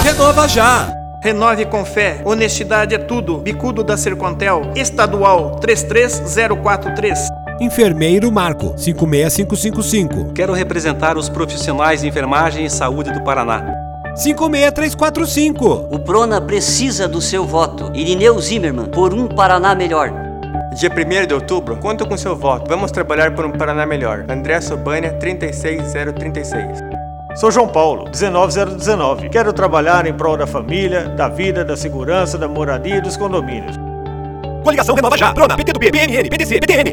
Renova Já! Renove com fé, honestidade é tudo. Bicudo da Sercontel, estadual 33043. Enfermeiro Marco, 56555. Quero representar os profissionais de enfermagem e saúde do Paraná. 56345. O Prona precisa do seu voto. Irineu Zimmermann, por um Paraná melhor. Dia 1º de outubro, conto com seu voto. Vamos trabalhar por um Paraná melhor. André Sobania, 36036. Sou João Paulo, 19019. Quero trabalhar em prol da família, da vida, da segurança, da moradia e dos condomínios. Coligação Renova Já! Prona, PT do B, PMN, PTC, PTN.